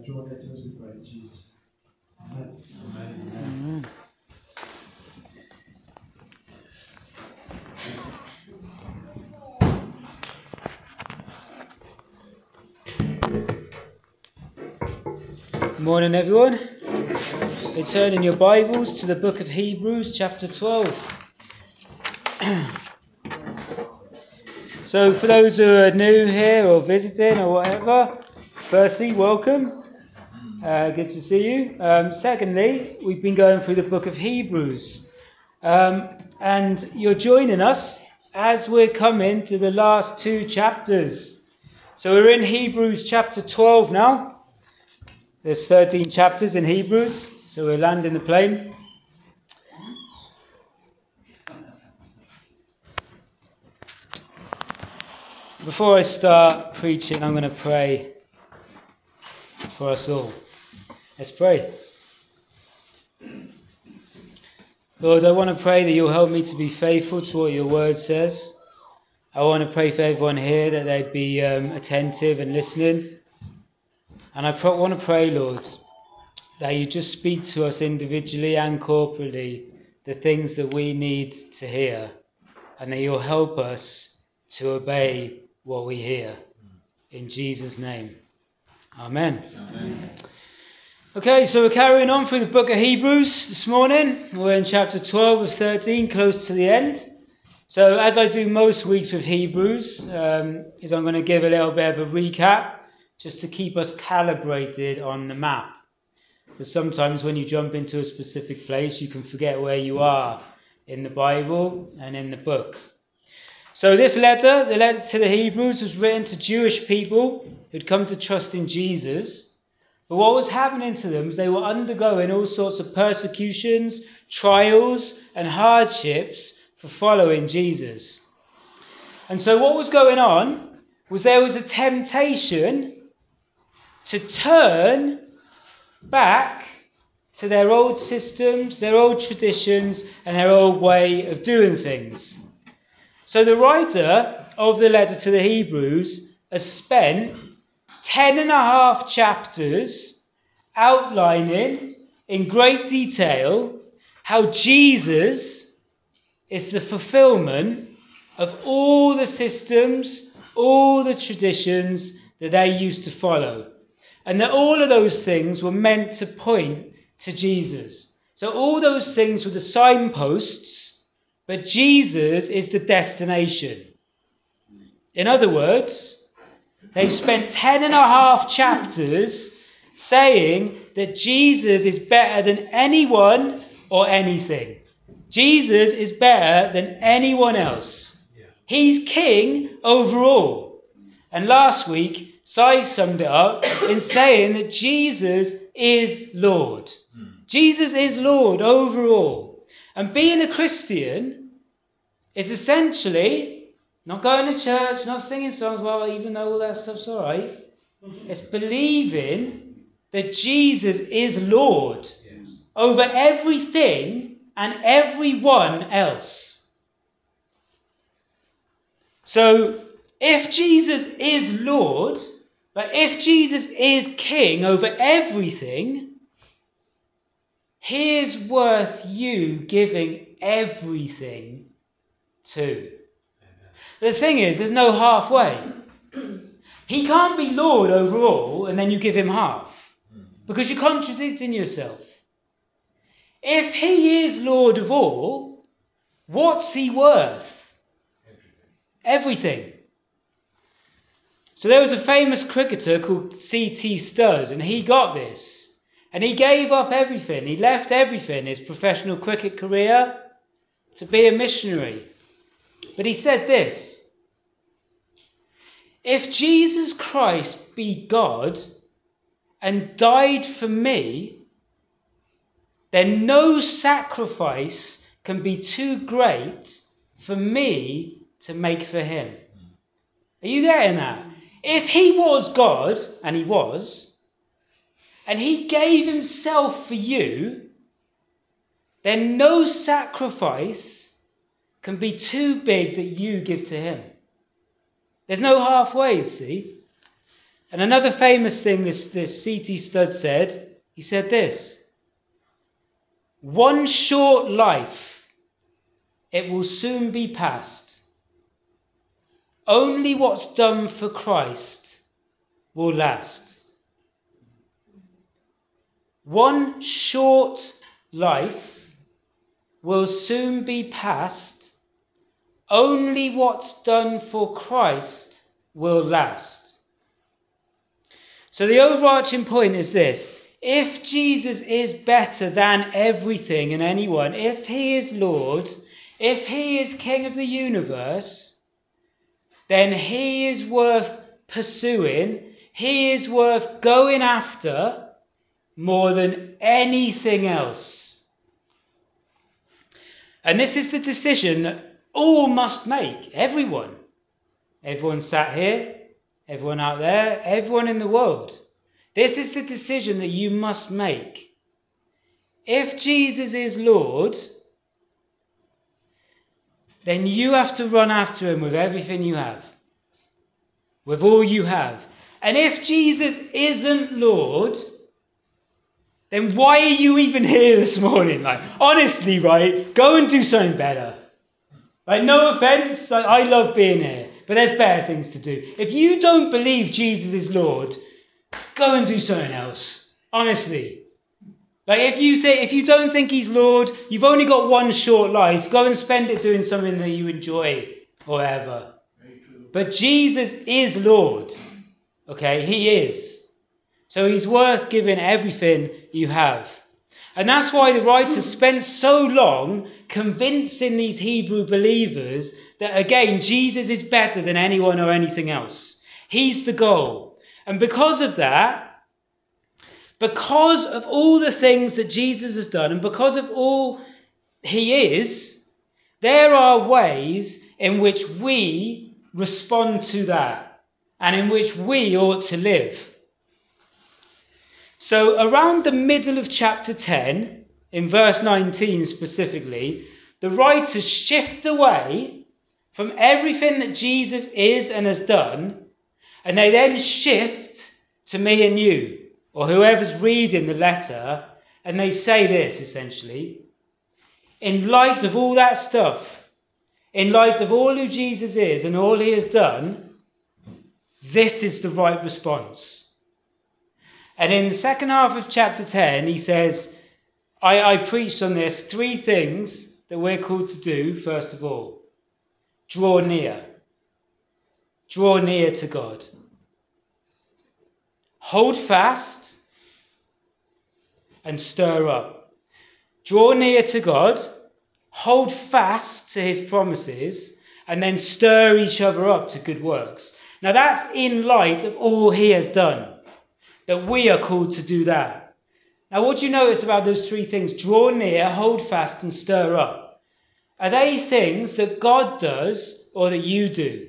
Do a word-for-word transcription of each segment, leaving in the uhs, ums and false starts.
draw near to us, we pray in Jesus. Amen. Amen. Amen. Good morning, everyone. You turn in your Bibles to the book of Hebrews, chapter twelve. So, for those who are new here or visiting or whatever, firstly, welcome. Uh, good to see you. Um, secondly, we've been going through the book of Hebrews. Um, and you're joining us as we're coming to the last two chapters. So we're in Hebrews chapter twelve now. There's thirteen chapters in Hebrews, so we're landing the plane. Before I start preaching, I'm going to pray for us all. Let's pray. Lord, I want to pray that you'll help me to be faithful to what your word says. I want to pray for everyone here that they'd be um, attentive and listening. And I pro- want to pray, Lord, that you just speak to us individually and corporately the things that we need to hear, and that you'll help us to obey what we hear. In Jesus' name. Amen. Amen. Okay, so we're carrying on through the book of Hebrews this morning. We're in chapter twelve of thirteen, close to the end. So as I do most weeks with Hebrews, um, is I'm going to give a little bit of a recap, just to keep us calibrated on the map. Because sometimes when you jump into a specific place, you can forget where you are in the Bible and in the book. So this letter, the letter to the Hebrews, was written to Jewish people who'd come to trust in Jesus. But what was happening to them is they were undergoing all sorts of persecutions, trials, and hardships for following Jesus. And so what was going on was there was a temptation to turn back to their old systems, their old traditions, and their old way of doing things. So the writer of the letter to the Hebrews has spent ten and a half chapters outlining in great detail how Jesus is the fulfillment of all the systems, all the traditions that they used to follow. And that all of those things were meant to point to Jesus. So all those things were the signposts, but Jesus is the destination. In other words, they've spent ten and a half chapters saying that Jesus is better than anyone or anything. Jesus is better than anyone else. He's king over all. And last week, Si summed it up in saying that Jesus is Lord. Mm. Jesus is Lord over all. And being a Christian is essentially not going to church, not singing songs, well, even though all that stuff's all right. It's believing that Jesus is Lord yes. over everything and everyone else. So, if Jesus is Lord, but if Jesus is King over everything, He is worth you giving everything to. Amen. The thing is, there's no halfway. He can't be Lord over all and then you give Him half, because you're contradicting yourself. If He is Lord of all, what's He worth? Everything. Everything. So there was a famous cricketer called C T Studd, and he got this. And he gave up everything. He left everything, his professional cricket career, to be a missionary. But he said this: if Jesus Christ be God and died for me, then no sacrifice can be too great for me to make for Him. Are you getting that? If He was God, and He was, and He gave Himself for you, then no sacrifice can be too big that you give to Him. There's no halfways, see? And another famous thing this, this C T Studd said, he said this: one short life, it will soon be past. Only what's done for Christ will last. One short life will soon be past. Only what's done for Christ will last. So the overarching point is this: if Jesus is better than everything and anyone, if he is Lord, if he is King of the universe, then he is worth pursuing, he is worth going after more than anything else. And this is the decision that all must make, everyone. Everyone sat here, everyone out there, everyone in the world. This is the decision that you must make. If Jesus is Lord, then you have to run after him with everything you have, with all you have. And if Jesus isn't Lord, then why are you even here this morning? Like, honestly, right? Go and do something better. Like, no offense, I, I love being here, but there's better things to do. If you don't believe Jesus is Lord, go and do something else. Honestly. Like, if you say, if you don't think he's Lord, you've only got one short life, go and spend it doing something that you enjoy or whatever. But Jesus is Lord. Okay, he is. So he's worth giving everything you have. And that's why the writer spent so long convincing these Hebrew believers that, again, Jesus is better than anyone or anything else. He's the goal. And because of that, because of all the things that Jesus has done, and because of all he is, there are ways in which we respond to that, and in which we ought to live. So around the middle of chapter ten, in verse nineteen specifically, the writers shift away from everything that Jesus is and has done, and they then shift to me and you, or whoever's reading the letter, and they say this essentially: in light of all that stuff, in light of all who Jesus is and all he has done, this is the right response. And in the second half of chapter ten, he says, I, I preached on this, three things that we're called to do, first of all. Draw near. Draw near to God. Hold fast and stir up. Draw near to God, hold fast to his promises, and then stir each other up to good works. Now that's in light of all he has done, that we are called to do that. Now what do you notice about those three things? Draw near, hold fast, and stir up. Are they things that God does or that you do?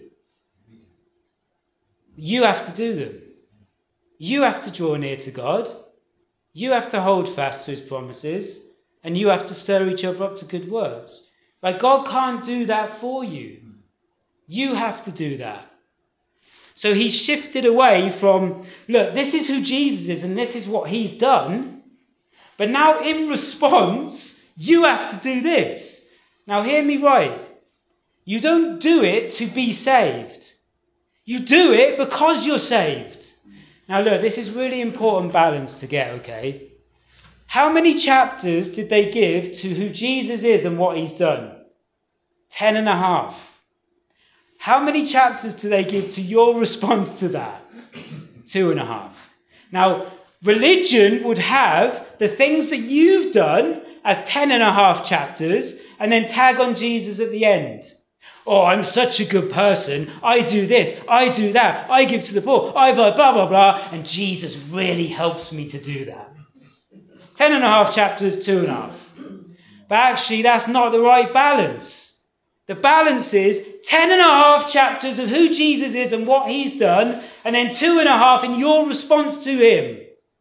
You have to do them. You have to draw near to God. You have to hold fast to his promises. And you have to stir each other up to good works. Like, God can't do that for you. You have to do that. So he shifted away from, look, this is who Jesus is and this is what he's done. But now in response, you have to do this. Now hear me right. You don't do it to be saved. You do it because you're saved. Now look, this is really important balance to get, okay? How many chapters did they give to who Jesus is and what he's done? Ten and a half. How many chapters do they give to your response to that? Two and a half. Now, religion would have the things that you've done as ten and a half chapters and then tag on Jesus at the end. Oh, I'm such a good person. I do this. I do that. I give to the poor. I blah, blah, blah, blah. And Jesus really helps me to do that. Ten and a half chapters, two and a half. But actually, that's not the right balance. The balance is ten and a half chapters of who Jesus is and what he's done, and then two and a half in your response to him.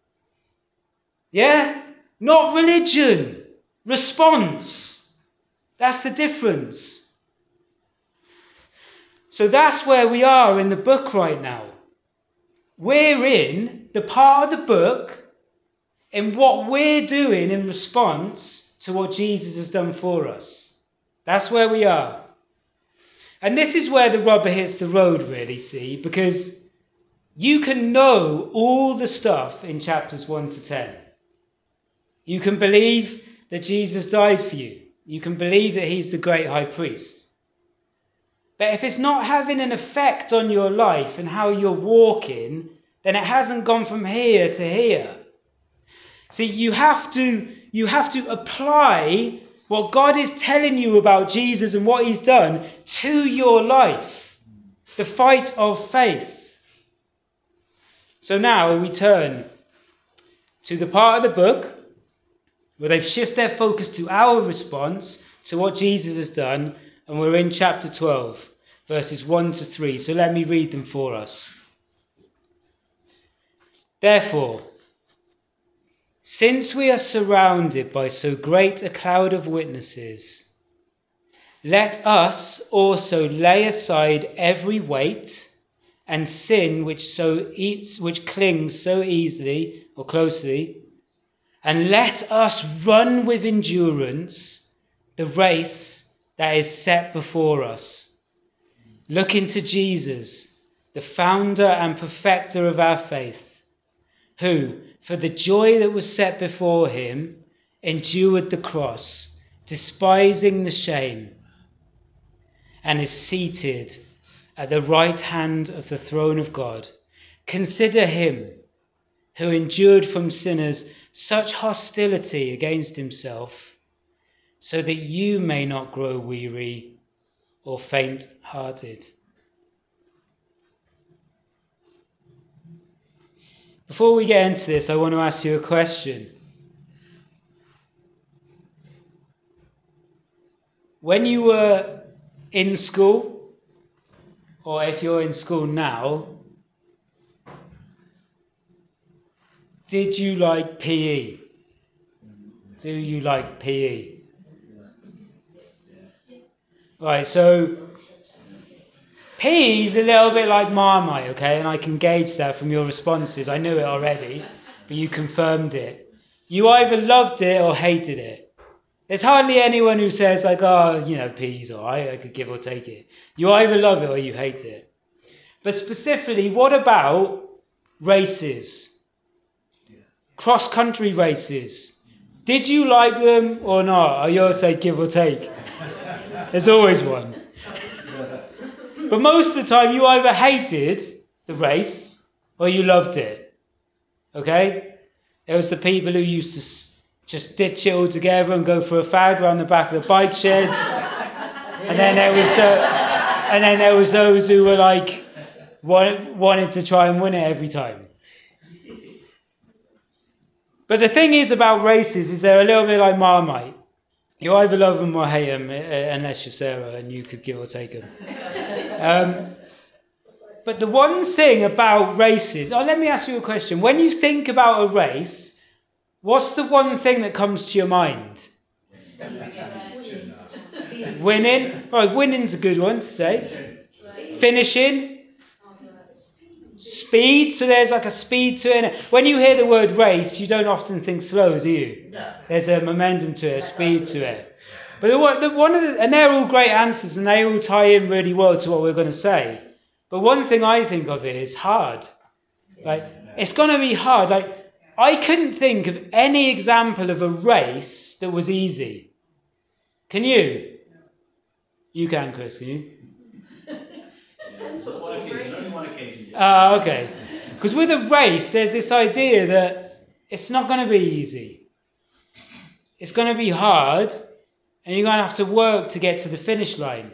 Yeah? Not religion. Response. That's the difference. So that's where we are in the book right now. we're in the part of the book in what we're doing in response to what Jesus has done for us. That's where we are. And this is where the rubber hits the road, really, see, because you can know all the stuff in chapters one to ten. You can believe that Jesus died for you. You can believe that he's the great high priest. But if it's not having an effect on your life and how you're walking, then it hasn't gone from here to here. See, you have to, you have to apply what God is telling you about Jesus and what he's done to your life. The fight of faith. So now we turn to the part of the book where they've shifted their focus to our response to what Jesus has done. And we're in chapter twelve, verses one to three. So let me read them for us. Therefore, since we are surrounded by so great a cloud of witnesses, let us also lay aside every weight and sin which so eats, which clings so easily or closely, and let us run with endurance the race that is set before us, looking to Jesus, the founder and perfecter of our faith, who, for the joy that was set before him, endured the cross, despising the shame, and is seated at the right hand of the throne of God. Consider him who endured from sinners such hostility against himself, so that you may not grow weary or faint-hearted. Before we get into this, I want to ask you a question. When you were in school, or if you're in school now, did you like P E? Do you like P E? Right, so P E is a little bit like Marmite, okay? And I can gauge that from your responses. I knew it already, but you confirmed it. You either loved it or hated it. There's hardly anyone who says, like, oh, you know, P E's all right, I could give or take it. You either love it or you hate it. But specifically, what about races? Cross-country races. Did you like them or not? I always say give or take. There's always one. But most of the time you either hated the race or you loved it. Okay? There was the people who used to s- just ditch it all together and go for a fag around the back of the bike sheds. And then there was uh, and then there was those who were like wanted, wanted to try and win it every time. But the thing is about races is they're a little bit like Marmite. You either love them or hate them, unless you're Sarah and you could give or take them. Um, but the one thing about races... Oh, let me ask you a question. When you think about a race, what's the one thing that comes to your mind? Winning. Right, winning's a good one to say. Finishing. Speed. So there's like a speed to it. When you hear the word race, you don't often think slow, do you? No. There's a momentum to it, a speed to it. But the, the, one of the, and they're all great answers, and they all tie in really well to what we're going to say. But one thing I think of it is hard. Like, it's going to be hard. Like, I couldn't think of any example of a race that was easy. Can you? You can, Chris, can you? One occasion, only one occasion. Ah, okay. Because with a race, there's this idea that it's not going to be easy. It's going to be hard, and you're going to have to work to get to the finish line.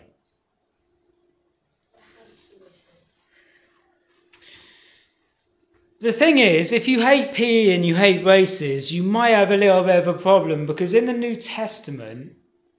The thing is, if you hate P E and you hate races, you might have a little bit of a problem, because in the New Testament,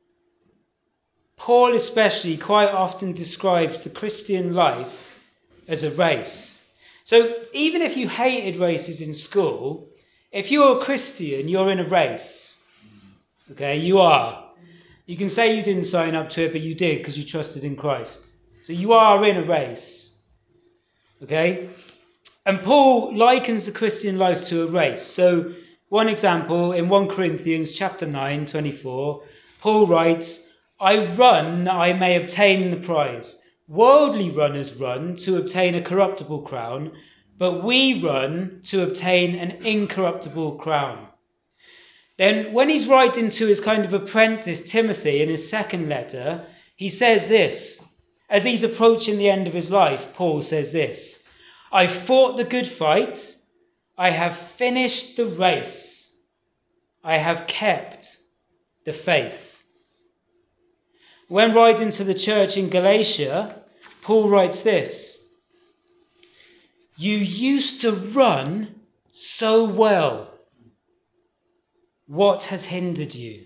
Paul especially quite often describes the Christian life as a race. So even if you hated races in school, if you're a Christian, you're in a race. Okay, you are. You can say you didn't sign up to it, but you did because you trusted in Christ. So you are in a race. Okay? And Paul likens the Christian life to a race. So one example, in First Corinthians chapter nine, twenty-four, Paul writes, I run that I may obtain the prize. Worldly runners run to obtain a corruptible crown, but we run to obtain an incorruptible crown. Then when he's writing to his kind of apprentice Timothy in his second letter, he says this. As he's approaching the end of his life, Paul says this, I fought the good fight, I have finished the race, I have kept the faith. When writing to the church in Galatia, Paul writes this, you used to run so well. What has hindered you?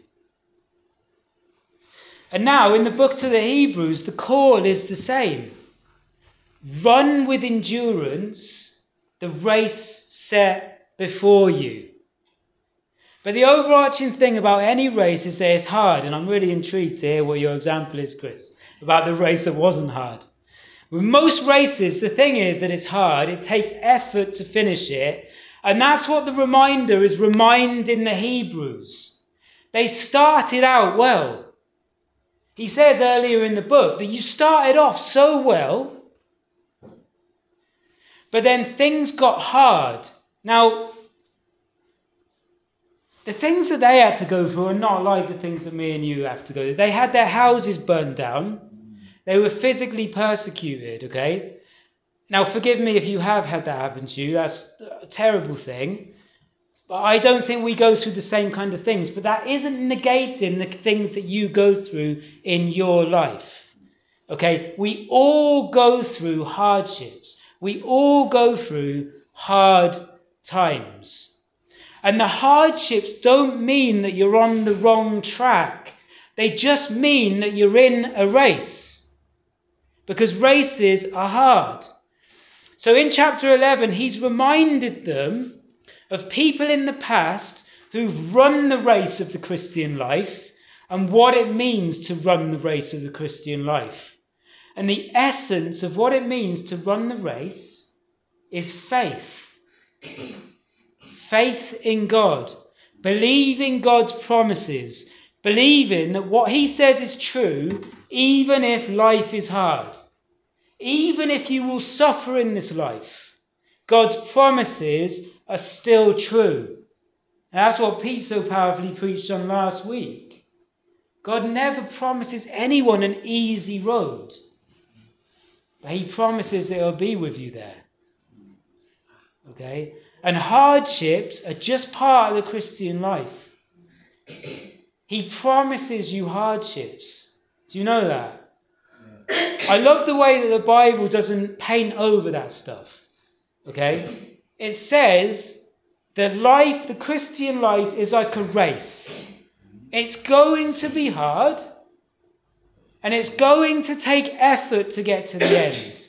And now in the book to the Hebrews, the call is the same. Run with endurance the race set before you. But the overarching thing about any race is that it's hard, and I'm really intrigued to hear what your example is, Chris, about the race that wasn't hard. With most races, the thing is that it's hard, it takes effort to finish it, and that's what the reminder is reminding the Hebrews. They started out well. He says earlier in the book that you started off so well, but then things got hard. Now, the things that they had to go through are not like the things that me and you have to go through. They had their houses burned down. They were physically persecuted, okay? Now, forgive me if you have had that happen to you. That's a terrible thing. But I don't think we go through the same kind of things. But that isn't negating the things that you go through in your life. Okay? We all go through hardships. We all go through hard times. And the hardships don't mean that you're on the wrong track. They just mean that you're in a race. Because races are hard. So in chapter eleven, he's reminded them of people in the past who've run the race of the Christian life and what it means to run the race of the Christian life. And the essence of what it means to run the race is faith. Faith in God. Believing God's promises. Believing that what he says is true even if life is hard. Even if you will suffer in this life, God's promises are still true. And that's what Pete so powerfully preached on last week. God never promises anyone an easy road. But he promises that he'll be with you there. Okay? And hardships are just part of the Christian life. He promises you hardships. Do you know that? I love the way that the Bible doesn't paint over that stuff. Okay? It says that life, the Christian life, is like a race. It's going to be hard. And it's going to take effort to get to the end.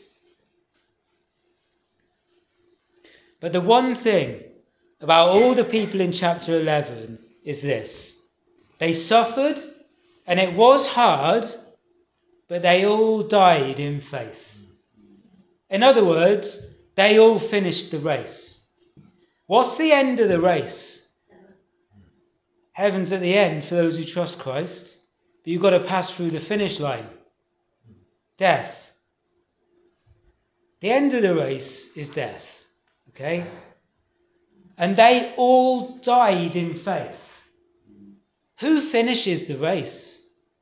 But the one thing about all the people in chapter eleven is this. They suffered, and it was hard, but they all died in faith. In other words, they all finished the race. What's the end of the race? Heaven's at the end for those who trust Christ, but you've got to pass through the finish line. Death. The end of the race is death. Okay? And they all died in faith. Who finishes the race?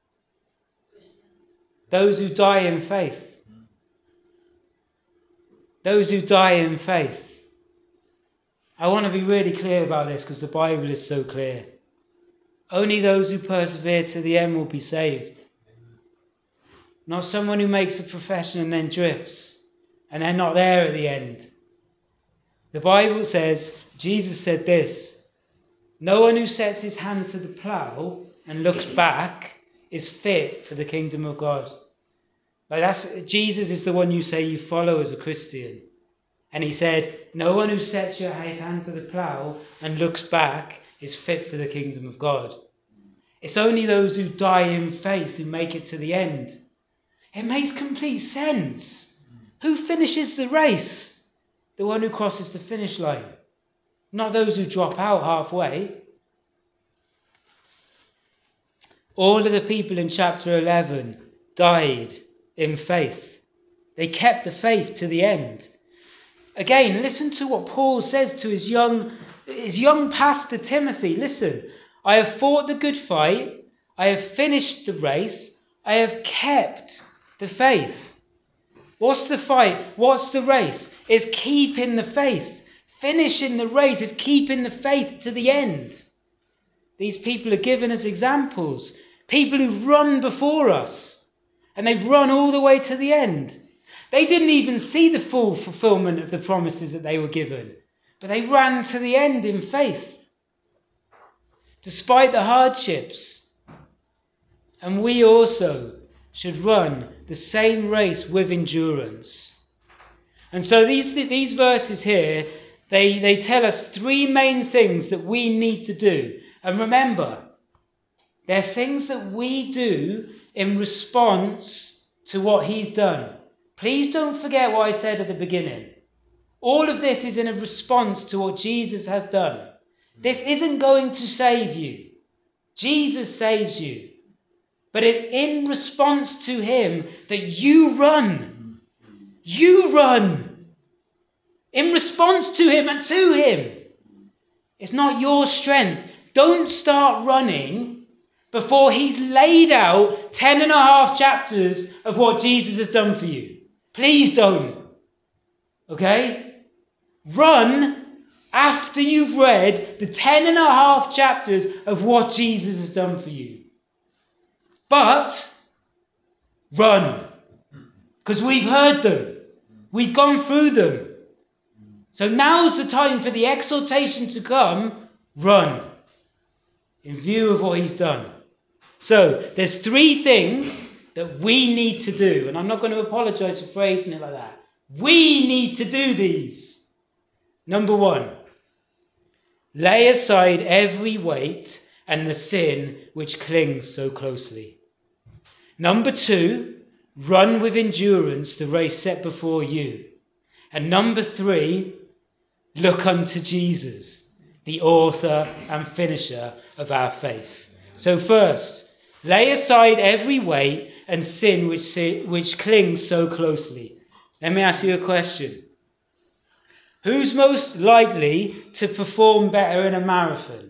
Those who die in faith. Those who die in faith. I want to be really clear about this because the Bible is so clear. Only those who persevere to the end will be saved. Not someone who makes a profession and then drifts and they're not there at the end. The Bible says, Jesus said this, no one who sets his hand to the plough and looks back is fit for the kingdom of God. Like that's Jesus is the one you say you follow as a Christian. And he said, no one who sets his hand to the plough and looks back is fit for the kingdom of God. It's only those who die in faith who make it to the end. It makes complete sense. Who finishes the race? the one who crosses the finish line, not those who drop out halfway. All of the people in chapter eleven died in faith. They kept the faith to the end. Again, listen to what Paul says to his young, his young pastor Timothy. Listen, I have fought the good fight. I have finished the race. I have kept the faith. What's the fight? What's the race? It's keeping the faith. Finishing the race is keeping the faith to the end. These people are given as examples. People who've run before us. And they've run all the way to the end. They didn't even see the full fulfillment of the promises that they were given. But they ran to the end in faith. Despite the hardships. And we also should run the same race with endurance. And so these, these verses here, they, they tell us three main things that we need to do. And remember, they're things that we do in response to what he's done. Please don't forget what I said at the beginning. All of this is in a response to what Jesus has done. This isn't going to save you. Jesus saves you. But it's in response to him that you run. You run. In response to him and to him. It's not your strength. Don't start running before he's laid out ten and a half chapters of what Jesus has done for you. Please don't. Okay? Run after you've read the ten and a half chapters of what Jesus has done for you. But run. Because we've heard them. We've gone through them. So now's the time for the exhortation to come. Run. In view of what he's done. So there's three things that we need to do. And I'm not going to apologize for phrasing it like that. We need to do these. Number one. Lay aside every weight and the sin which clings so closely. Number two, run with endurance the race set before you. And number three, look unto Jesus, the author and finisher of our faith. So first, lay aside every weight and sin which, which clings so closely. Let me ask you a question. Who's most likely to perform better in a marathon?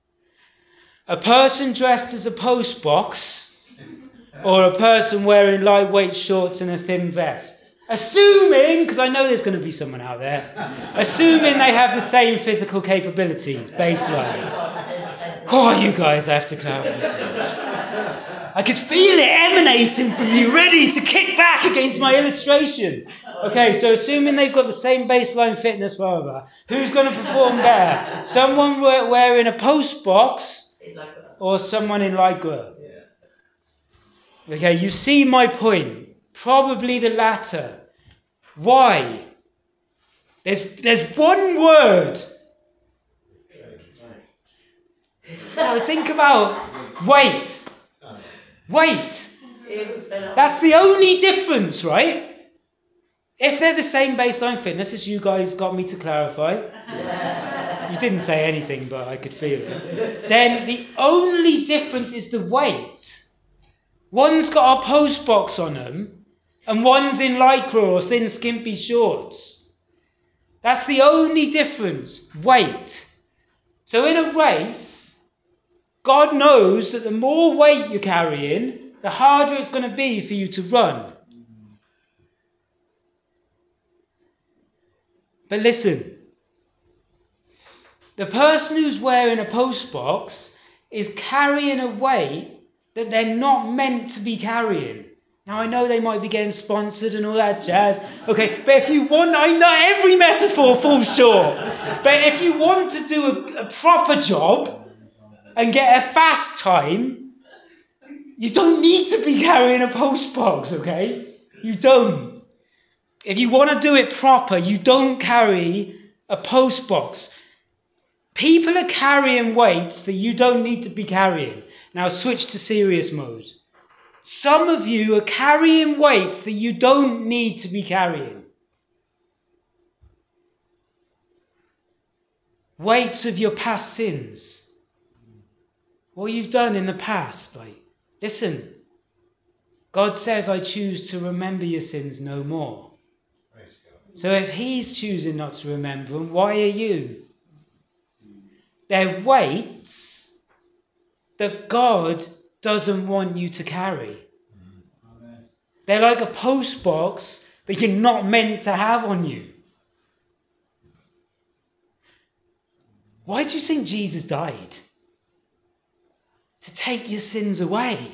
A person dressed as a post box or a person wearing lightweight shorts and a thin vest? Assuming, because I know there's going to be someone out there, assuming they have the same physical capabilities, baseline. Oh, you guys, I have to clarify. I could feel it emanating from you, ready to kick back against my illustration. Okay, so assuming they've got the same baseline fitness, blah, blah, blah, who's going to perform better? Someone wearing a post box or someone in Lycra? Okay, you see my point. Probably the latter. Why? There's, there's one word. Now think about weight. Weight. That's the only difference, right? If they're the same baseline fitness as you guys got me to clarify, you didn't say anything, but I could feel it. Then the only difference is the weight. One's got a post box on them, and one's in lycra or thin skimpy shorts. That's the only difference. Weight. So in a race, God knows that the more weight you're carrying, the harder it's going to be for you to run. But listen, the person who's wearing a post box is carrying a weight that they're not meant to be carrying. Now I know they might be getting sponsored and all that jazz. Okay, but if you want, I know every metaphor falls short. But if you want to do a, a proper job and get a fast time, you don't need to be carrying a post box, okay? You don't. If you want to do it proper, you don't carry a post box. People are carrying weights that you don't need to be carrying. Now switch to serious mode. Some of you are carrying weights that you don't need to be carrying. weights of your past sins. What you've done in the past. Like, listen, God says, I choose to remember your sins no more. So if he's choosing not to remember them, why are you? They're weights that God doesn't want you to carry. Amen. They're like a post box that you're not meant to have on you. Why do you think Jesus died? To take your sins away.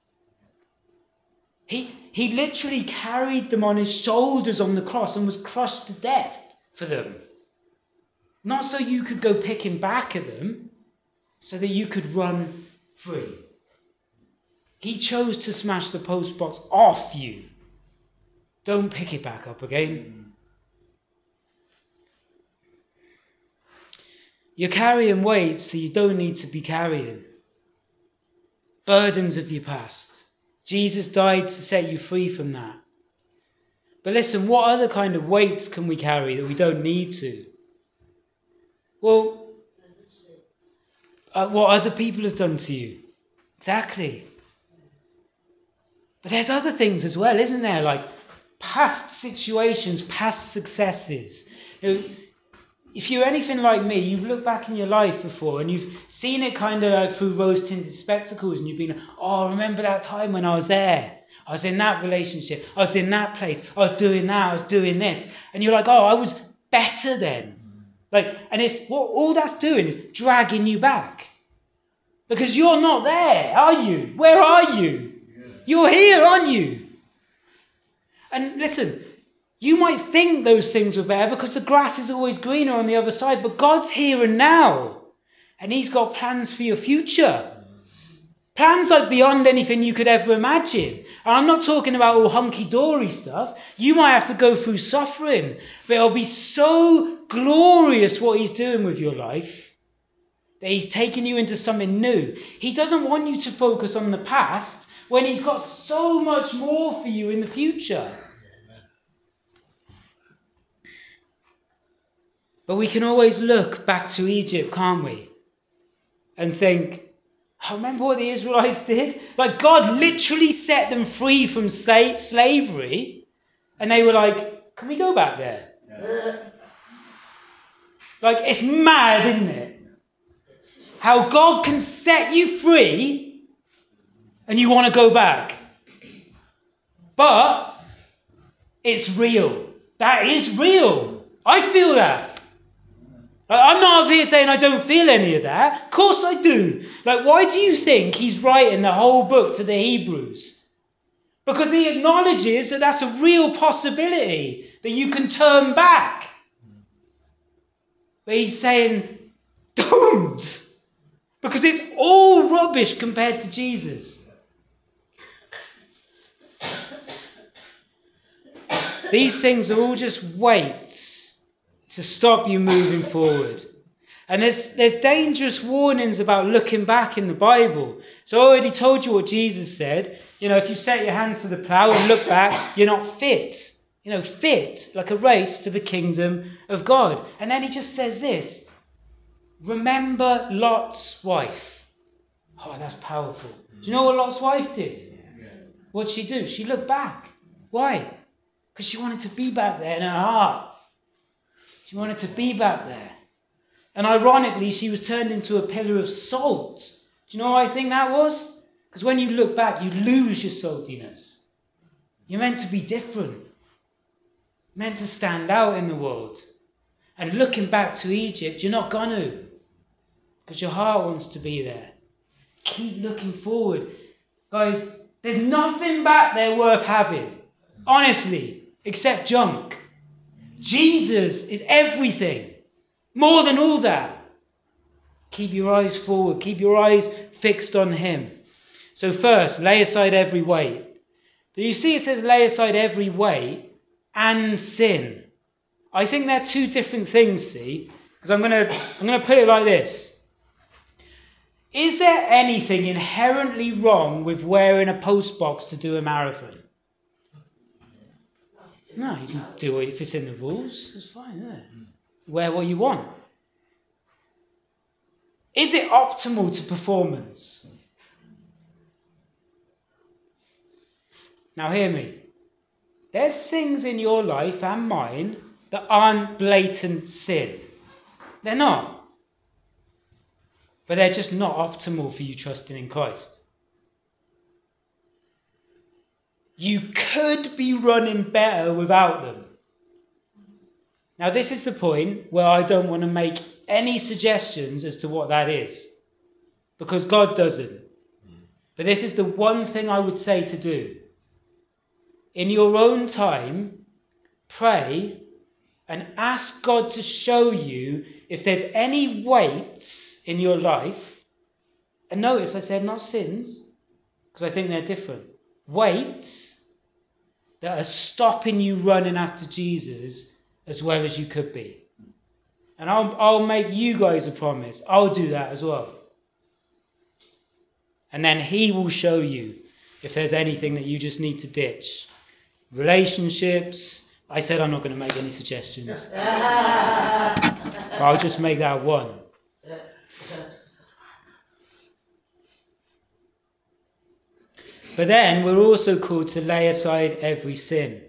He, he literally carried them on his shoulders on the cross and was crushed to death for them. Not so you could go picking back at them, so that you could run free. He chose to smash the post box off you. Don't pick it back up again. You're carrying weights that you don't need to be carrying. Burdens of your past. Jesus died to set you free from that. But listen, what other kind of weights can we carry that we don't need to? Well, uh, what other people have done to you. Exactly. But there's other things as well, isn't there? Like past situations, past successes. You know, if you're anything like me, you've looked back in your life before and you've seen it kind of like through rose-tinted spectacles, and you've been like, oh, remember that time when I was there? I was in that relationship. I was in that place. I was doing that. I was doing this. And you're like, oh, I was better then. Like, and it's what all that's doing is dragging you back. Because you're not there, are you? Where are you? Yeah. You're here, aren't you? And listen, you might think those things were better because the grass is always greener on the other side, but God's here and now. And he's got plans for your future. Plans like beyond anything you could ever imagine. And I'm not talking about all hunky-dory stuff. You might have to go through suffering, but it'll be so glorious what he's doing with your life, that he's taking you into something new. He doesn't want you to focus on the past when he's got so much more for you in the future. But we can always look back to Egypt, can't we? And think, I remember what the Israelites did. Like, God literally set them free from sla- slavery. And they were like, can we go back there? Yeah. Like, it's mad, isn't it? How God can set you free and you want to go back. But it's real. That is real. I feel that. I'm not up here saying I don't feel any of that. Of course I do. Like, why do you think he's writing the whole book to the Hebrews? Because he acknowledges that that's a real possibility, that you can turn back. But he's saying, don't. Because it's all rubbish compared to Jesus. These things are all just weights to stop you moving forward. And there's there's dangerous warnings about looking back in the Bible. So I already told you what Jesus said. You know, if you set your hand to the plough and look back, you're not fit. You know, fit, like a race for the kingdom of God. And then he just says this. Remember Lot's wife. Oh, that's powerful. Do you know what Lot's wife did? What did she do? She looked back. Why? Because she wanted to be back there in her heart. She wanted to be back there. And ironically, she was turned into a pillar of salt. Do you know what I think that was? Because when you look back, you lose your saltiness. You're meant to be different. Meant to stand out in the world. And looking back to Egypt, you're not going to. Because your heart wants to be there. Keep looking forward. Guys, there's nothing back there worth having. Honestly, except junk. Jesus is everything. More than all that. Keep your eyes forward. Keep your eyes fixed on him. So first, lay aside every weight. But you see it says lay aside every weight and sin. I think they're two different things, see? Because I'm going to I'm going to put it like this. Is there anything inherently wrong with wearing a postbox to do a marathon? No, you can do it if it's in the rules. It's fine, isn't it? Wear what you want. Is it optimal to performance? Now hear me. There's things in your life and mine that aren't blatant sin. They're not. But they're just not optimal for you trusting in Christ. You could be running better without them. Now this is the point where I don't want to make any suggestions as to what that is. Because God doesn't. But this is the one thing I would say to do. In your own time, pray and ask God to show you if there's any weights in your life. And notice I said not sins, because I think they're different. Weights that are stopping you running after Jesus as well as you could be. And I'll, I'll make you guys a promise. I'll do that as well. And then he will show you if there's anything that you just need to ditch. Relationships. I said I'm not going to make any suggestions. But I'll just make that one. But then we're also called to lay aside every sin.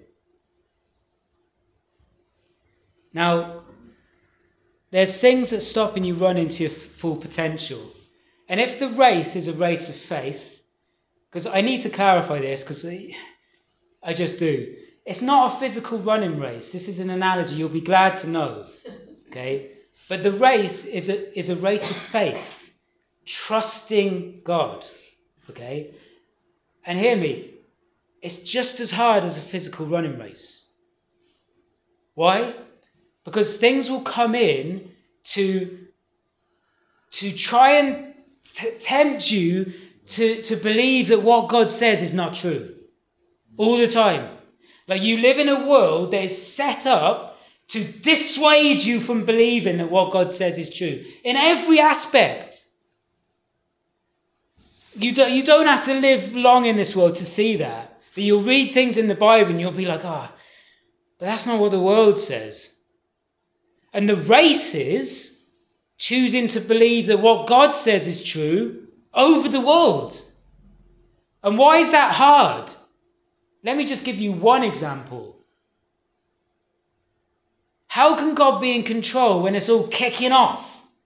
Now, there's things that stopping you running to your full potential. And if the race is a race of faith, because I need to clarify this, because I just do. It's not a physical running race. This is an analogy you'll be glad to know. Okay? But the race is a, is a race of faith. Trusting God. Okay? And hear me. It's just as hard as a physical running race. Why? Because things will come in to, to try and t- tempt you to, to believe that what God says is not true. All the time. Like you live in a world that is set up to dissuade you from believing that what God says is true. In every aspect. You don't, you don't have to live long in this world to see that. But you'll read things in the Bible and you'll be like, ah, oh, but that's not what the world says. And the race is choosing to believe that what God says is true over the world. And why is that hard? Let me just give you one example. How can God be in control when it's all kicking off?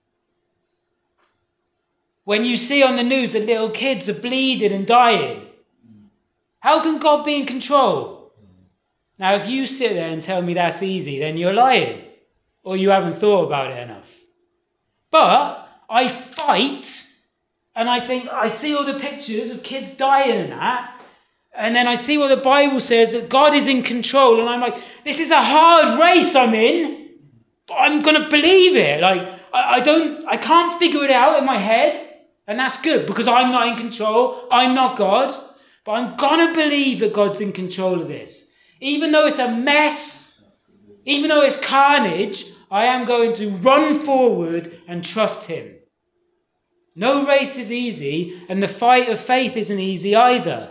When you see on the news that little kids are bleeding and dying. How can God be in control? Now, if you sit there and tell me that's easy, then you're lying. Or you haven't thought about it enough. But I fight and I think, I see all the pictures of kids dying and that. And then I see what the Bible says, that God is in control. And I'm like, this is a hard race I'm in. But I'm going to believe it. Like, I, I don't, I can't figure it out in my head. And that's good because I'm not in control. I'm not God. But I'm going to believe that God's in control of this. Even though it's a mess, even though it's carnage, I am going to run forward and trust him. No race is easy, and the fight of faith isn't easy either.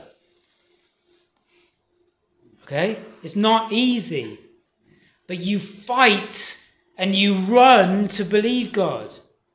Okay? It's not easy. But you fight and you run to believe God.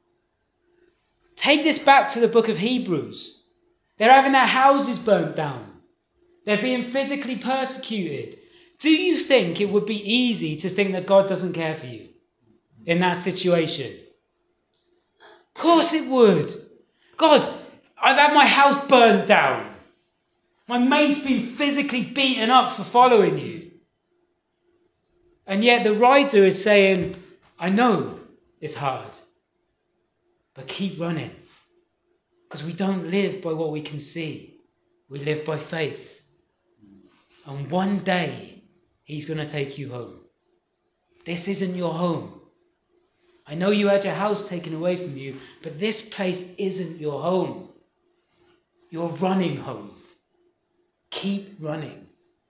Take this back to the book of Hebrews. They're having their houses burnt down. They're being physically persecuted. Do you think it would be easy to think that God doesn't care for you in that situation? Of course it would. God, I've had my house burnt down. My mate's been physically beaten up for following you. And yet the writer is saying, I know it's hard, but keep running. Because we don't live by what we can see. We live by faith. And one day, he's going to take you home. This isn't your home. I know you had your house taken away from you, but this place isn't your home. You're running home. Keep running.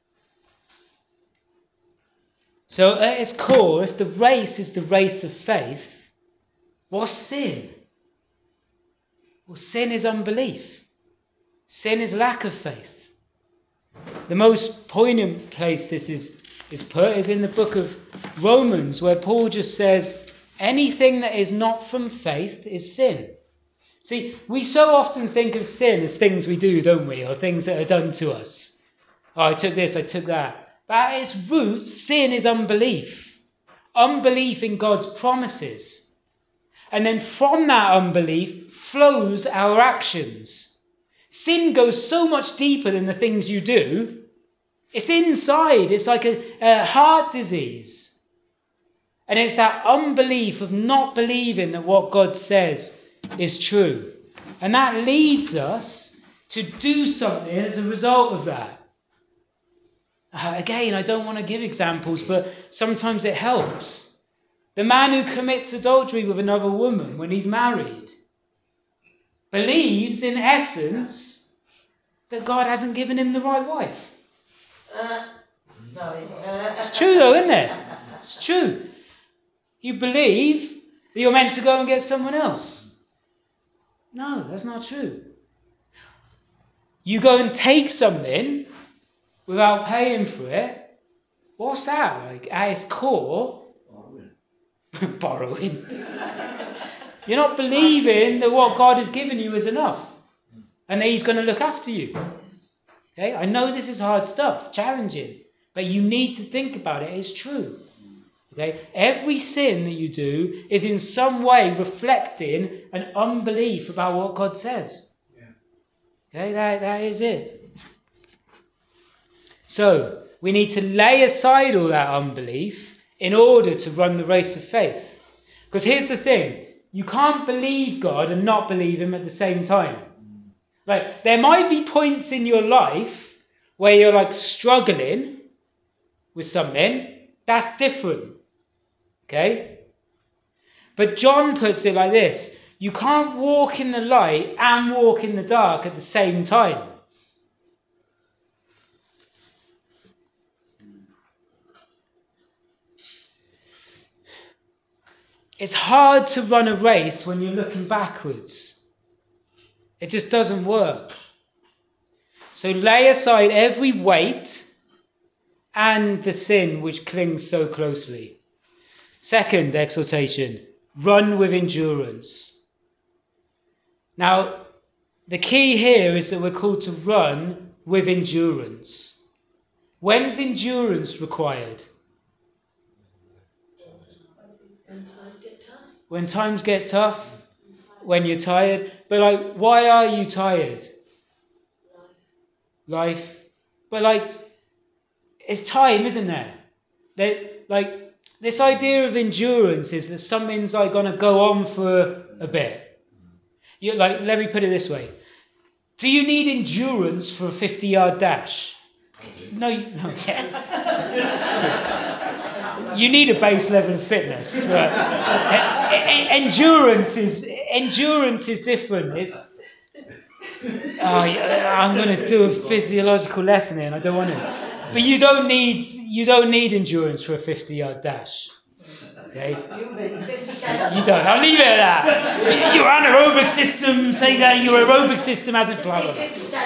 So at its core, if the race is the race of faith, what's sin? Well, sin is unbelief. Sin is lack of faith. The most poignant place this is, is put is in the book of Romans, where Paul just says, anything that is not from faith is sin. See, we so often think of sin as things we do, don't we? Or things that are done to us. Oh, I took this, I took that. But at its root, sin is unbelief. Unbelief in God's promises. And then from that unbelief flows our actions. Sin goes so much deeper than the things you do. It's inside. It's like a, a heart disease. And it's that unbelief of not believing that what God says is true. And that leads us to do something as a result of that. Uh, again, I don't want to give examples, but sometimes it helps. The man who commits adultery with another woman when he's married believes, in essence, that God hasn't given him the right wife. Uh, sorry. Uh, It's true though, isn't it? It's true. You believe that you're meant to go and get someone else. No, that's not true. You go and take something without paying for it. What's that? Like, at its core, borrowing. You're not believing that what God has given you is enough and that he's going to look after you. Okay? I know this is hard stuff, challenging, but you need to think about it. It's true. Okay? Every sin that you do is in some way reflecting an unbelief about what God says. Okay? That, that is it. So, we need to lay aside all that unbelief in order to run the race of faith. Because here's the thing. You can't believe God and not believe him at the same time. Like, there might be points in your life where you're like struggling with something. That's different. Okay? But John puts it like this. You can't walk in the light and walk in the dark at the same time. It's hard to run a race when you're looking backwards. It just doesn't work. So lay aside every weight and the sin which clings so closely. Second exhortation, run with endurance. Now, the key here is that we're called to run with endurance. When's endurance required? When times get tough. When times get tough, when you're tired. But like, why are you tired? Life. But like, it's time, isn't there? That, like, this idea of endurance is that something's like going to go on for a bit. You, like, let me put it this way. Do you need endurance for a fifty-yard dash? No, you, no, yeah. You need a base level of fitness. But endurance is endurance is different. It's oh, yeah, I'm going to do a physiological lesson here, and I don't want to. But you don't need you don't need endurance for a fifty-yard dash. Okay? You don't. I'll leave it at that. Your anaerobic system, say that your aerobic system hasn't. Blah, blah, blah.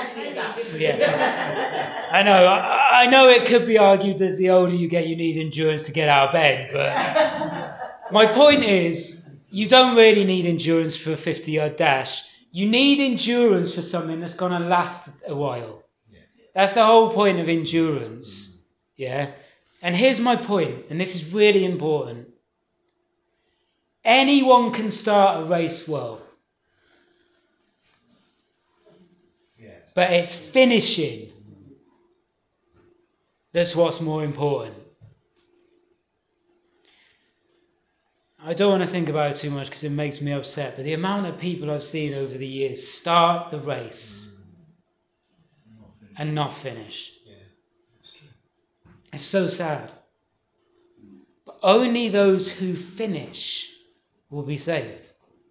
Yeah. I know. I, I know it could be argued that as the older you get, you need endurance to get out of bed. But my point is, you don't really need endurance for a fifty-yard dash. You need endurance for something that's going to last a while. That's the whole point of endurance. Yeah. And here's my point, and this is really important. Anyone can start a race well. Yes. But it's finishing that's what's more important. I don't want to think about it too much because it makes me upset, but the amount of people I've seen over the years start the race and not finish. Yeah, that's true. It's so sad. But only those who finish will be saved.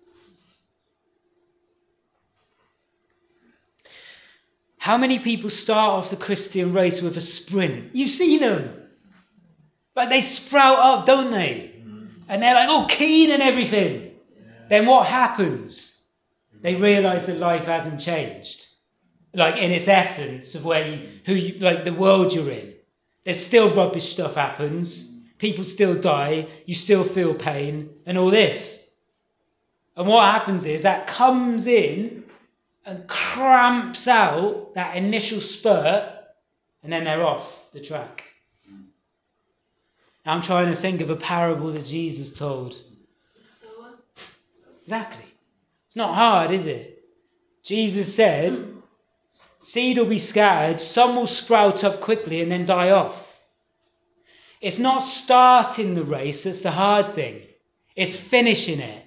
How many people start off the Christian race with a sprint? You've seen them. But they sprout up, don't they? Mm. And they're like, oh, keen and everything. Yeah. Then what happens? They realise that life hasn't changed. Like in its essence of where you, who you, like the world you're in. There's still rubbish stuff happens. People still die. You still feel pain and all this. And what happens is that comes in and cramps out that initial spurt, and then they're off the track. Now I'm trying to think of a parable that Jesus told. So, Exactly. It's not hard, is it? Jesus said, seed will be scattered, some will sprout up quickly and then die off. It's not starting the race that's the hard thing. It's finishing it.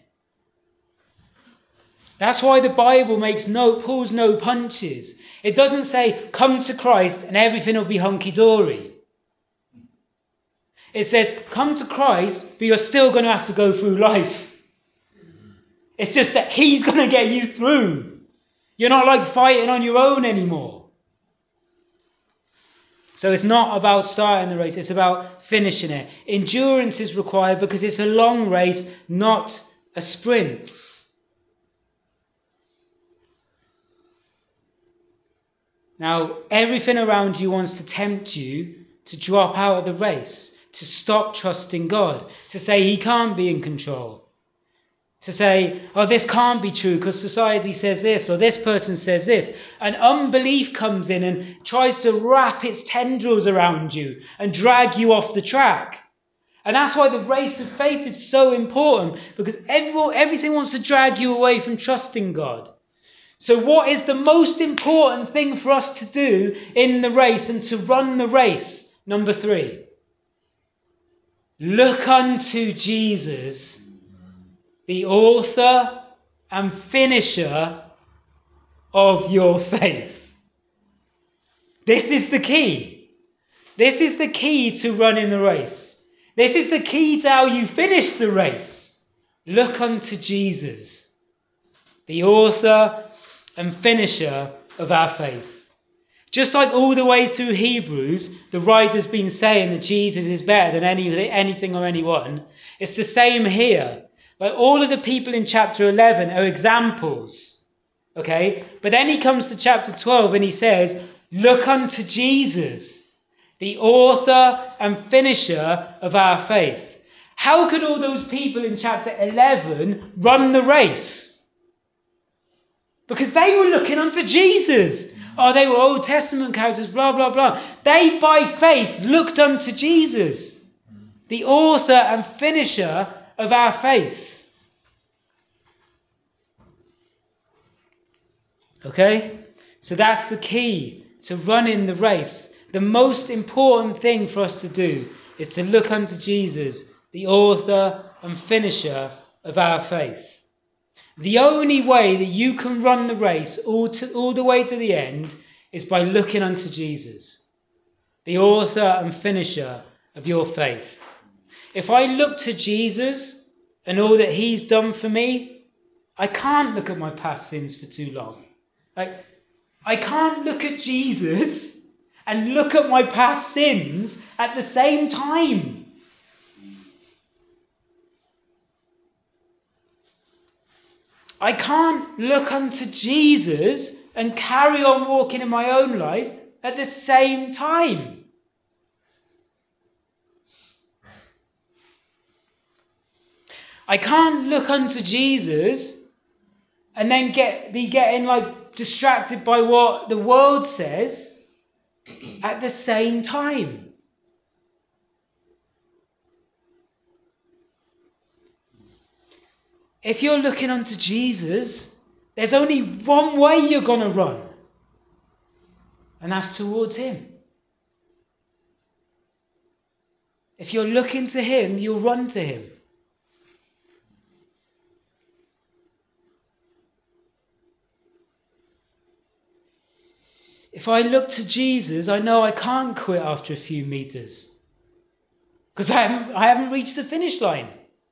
That's why the Bible makes no, pulls no punches. It doesn't say, come to Christ and everything will be hunky-dory. It says, come to Christ, but you're still going to have to go through life. It's just that he's going to get you through. You're not like fighting on your own anymore. So it's not about starting the race, it's about finishing it. Endurance is required because it's a long race, not a sprint. Now, everything around you wants to tempt you to drop out of the race, to stop trusting God, to say he can't be in control. To say, oh, this can't be true because society says this or this person says this. And unbelief comes in and tries to wrap its tendrils around you and drag you off the track. And that's why the race of faith is so important, because everyone, everything wants to drag you away from trusting God. So what is the most important thing for us to do in the race and to run the race? Number three, look unto Jesus, the author and finisher of your faith. This is the key. This is the key to running the race. This is the key to how you finish the race. Look unto Jesus, the author and finisher of our faith. Just like all the way through Hebrews, the writer's been saying that Jesus is better than any, anything or anyone. It's the same here. Like all of the people in chapter eleven are examples, okay? But then he comes to chapter twelve and he says, look unto Jesus, the author and finisher of our faith. How could all those people in chapter eleven run the race? Because they were looking unto Jesus. Oh, they were Old Testament characters, blah, blah, blah. They, by faith, looked unto Jesus, the author and finisher of our faith. Okay? So that's the key to running the race. The most important thing for us to do is to look unto Jesus, the author and finisher of our faith. The only way that you can run the race all, to, all the way to the end is by looking unto Jesus, the author and finisher of your faith. If I look to Jesus and all that he's done for me, I can't look at my past sins for too long. Like, I can't look at Jesus and look at my past sins at the same time. I can't look unto Jesus and carry on walking in my own life at the same time. I can't look unto Jesus and then get be getting like distracted by what the world says at the same time. If you're looking unto Jesus, there's only one way you're going to run, and that's towards him. If you're looking to him, you'll run to him. If I look to Jesus, I know I can't quit after a few meters, because I haven't, I haven't reached the finish line.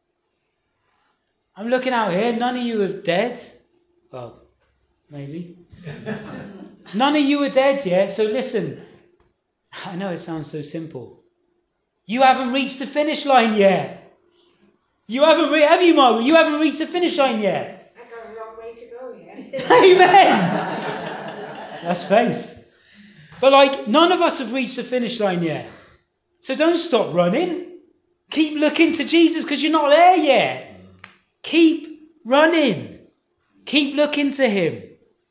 I'm looking out here, none of you are dead. Well, maybe. None of you are dead yet, so listen. I know it sounds so simple. You haven't reached the finish line yet. You haven't, re- have you, Margaret? You haven't reached the finish line yet. I've got a long way to go yet. Amen. That's faith. But like, none of us have reached the finish line yet. So don't stop running. Keep looking to Jesus because you're not there yet. Keep running. Keep looking to him.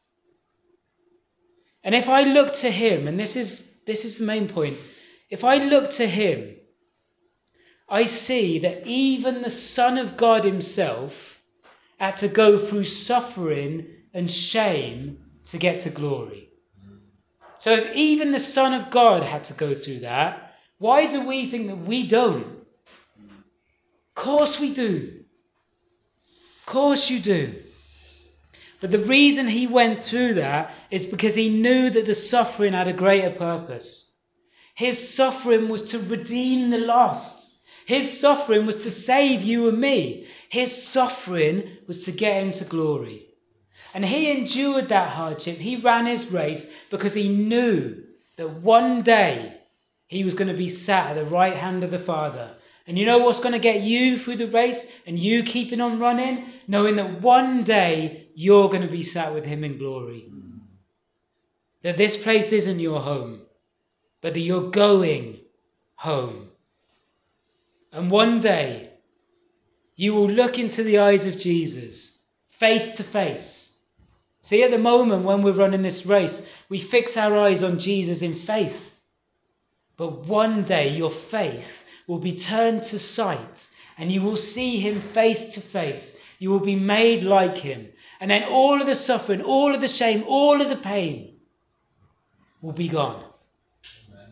And if I look to him, and this is this is the main point, if I look to him, I see that even the Son of God himself had to go through suffering and shame to get to glory. So if even the Son of God had to go through that, why do we think that we don't? Of course we do. Of course you do. But the reason he went through that is because he knew that the suffering had a greater purpose. His suffering was to redeem the lost. His suffering was to save you and me. His suffering was to get him to glory. And he endured that hardship. He ran his race because he knew that one day he was going to be sat at the right hand of the Father. And you know what's going to get you through the race and you keeping on running? Knowing that one day you're going to be sat with him in glory. That this place isn't your home, but that you're going home. And one day you will look into the eyes of Jesus, face to face. See, at the moment when we're running this race, we fix our eyes on Jesus in faith. But one day your faith will be turned to sight and you will see him face to face. You will be made like him. And then all of the suffering, all of the shame, all of the pain will be gone. Amen.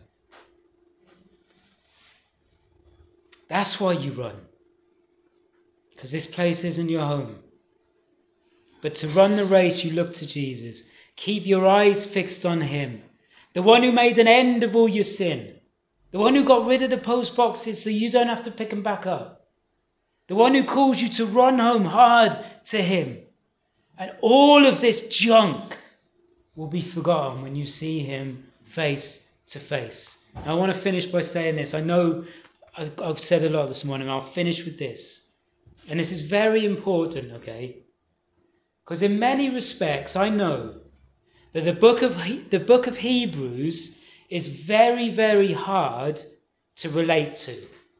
That's why you run. Because this place isn't your home. But to run the race, you look to Jesus. Keep your eyes fixed on him. The one who made an end of all your sin. The one who got rid of the post boxes so you don't have to pick them back up. The one who calls you to run home hard to him. And all of this junk will be forgotten when you see him face to face. Now, I want to finish by saying this. I know I've, I've said a lot this morning. I'll finish with this. And this is very important, okay? Because in many respects, I know that the book of the book of Hebrews is very, very hard to relate to.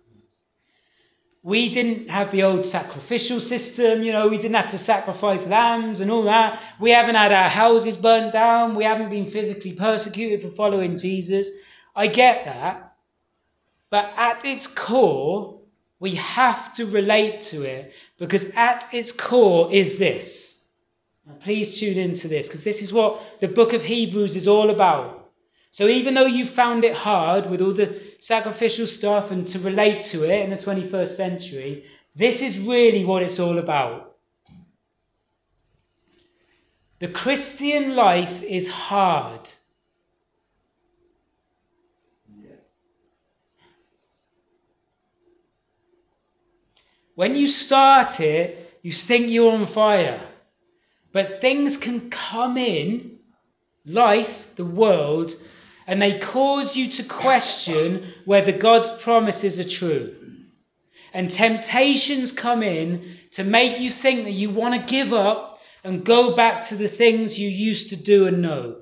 We didn't have the old sacrificial system, you know, we didn't have to sacrifice lambs and all that. We haven't had our houses burnt down. We haven't been physically persecuted for following Jesus. I get that. But at its core, we have to relate to it because at its core is this. Now, please tune into this because this is what the book of Hebrews is all about. So even though you found it hard with all the sacrificial stuff and to relate to it in the twenty-first century, this is really what it's all about. The Christian life is hard. Yeah. When you start it, you think you're on fire. But things can come in, life, the world, and they cause you to question whether God's promises are true. And temptations come in to make you think that you want to give up and go back to the things you used to do and know.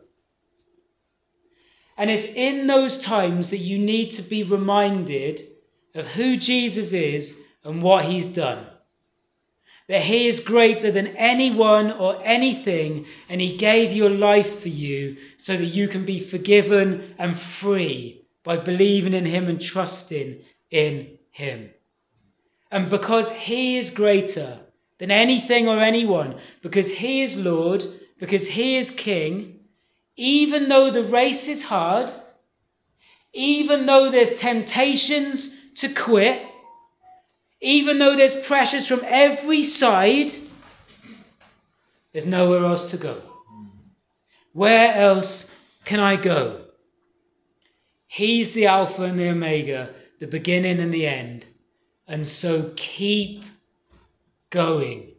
And it's in those times that you need to be reminded of who Jesus is and what he's done. That he is greater than anyone or anything, and he gave your life for you so that you can be forgiven and free by believing in him and trusting in him. And because he is greater than anything or anyone, because he is Lord, because he is King, even though the race is hard, even though there's temptations to quit, even though there's pressures from every side, there's nowhere else to go. Where else can I go? He's the Alpha and the Omega, the beginning and the end. And so keep going.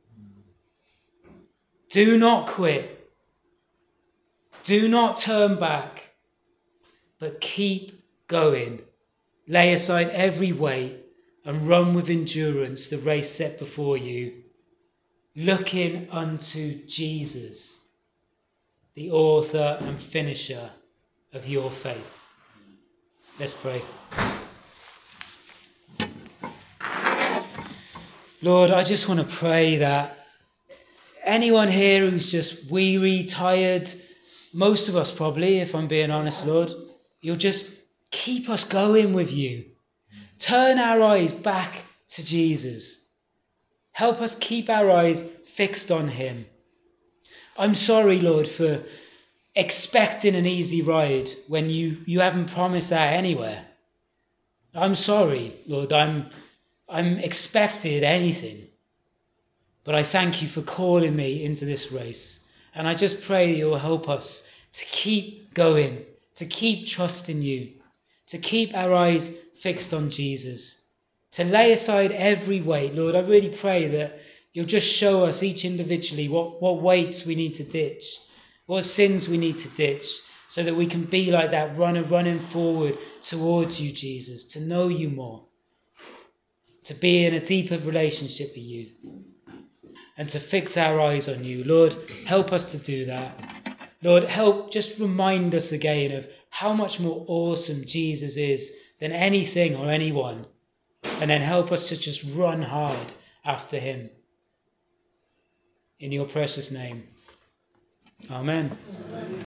Do not quit. Do not turn back. But keep going. Lay aside every weight and run with endurance the race set before you, looking unto Jesus, the author and finisher of your faith. Let's pray. Lord, I just want to pray that anyone here who's just weary, tired, most of us probably, if I'm being honest, Lord, you'll just keep us going with you. Turn our eyes back to Jesus. Help us keep our eyes fixed on him. I'm sorry, Lord, for expecting an easy ride when you, you haven't promised that anywhere. I'm sorry, Lord, I'm, I'm expected anything. But I thank you for calling me into this race. And I just pray you'll help us to keep going, to keep trusting you, to keep our eyes fixed on Jesus, to lay aside every weight. Lord, I really pray that you'll just show us each individually what, what weights we need to ditch, what sins we need to ditch, so that we can be like that runner running forward towards you, Jesus, to know you more, to be in a deeper relationship with you, and to fix our eyes on you. Lord, help us to do that. Lord, help just remind us again of how much more awesome Jesus is than anything or anyone. And then help us to just run hard after him. In your precious name. Amen. Amen.